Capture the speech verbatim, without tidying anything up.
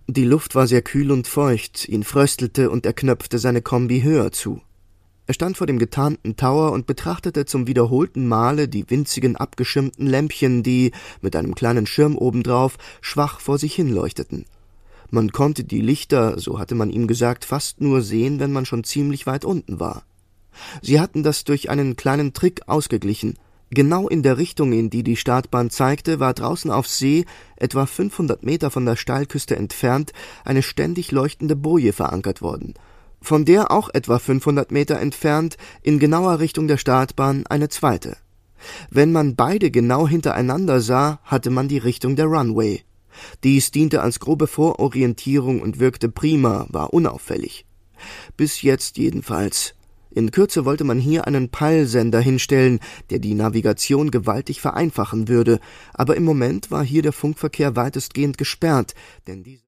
Die Luft war sehr kühl und feucht, ihn fröstelte und er knöpfte seine Kombi höher zu. Er stand vor dem getarnten Tower und betrachtete zum wiederholten Male die winzigen abgeschirmten Lämpchen, die, mit einem kleinen Schirm obendrauf, schwach vor sich hin leuchteten. Man konnte die Lichter, so hatte man ihm gesagt, fast nur sehen, wenn man schon ziemlich weit unten war. Sie hatten das durch einen kleinen Trick ausgeglichen. Genau in der Richtung, in die die Startbahn zeigte, war draußen auf See, etwa fünfhundert Meter von der Steilküste entfernt, eine ständig leuchtende Boje verankert worden. Von der auch etwa fünfhundert Meter entfernt, in genauer Richtung der Startbahn, eine zweite. Wenn man beide genau hintereinander sah, hatte man die Richtung der Runway. Dies diente als grobe Vororientierung und wirkte prima, war unauffällig. Bis jetzt jedenfalls. In Kürze wollte man hier einen Peilsender hinstellen, der die Navigation gewaltig vereinfachen würde, aber im Moment war hier der Funkverkehr weitestgehend gesperrt, denn diese